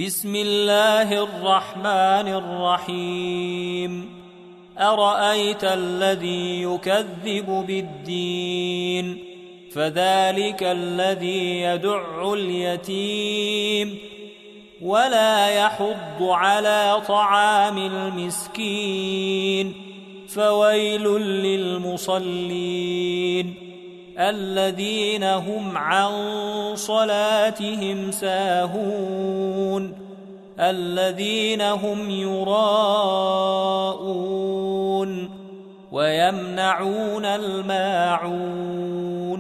بسم الله الرحمن الرحيم أرأيت الذي يكذب بالدين فذلك الذي يدع اليتيم ولا يحض على طعام المسكين فويل للمصلين الذين هم عن صلاتهم ساهون الذين هم يراءون ويمنعون الماعون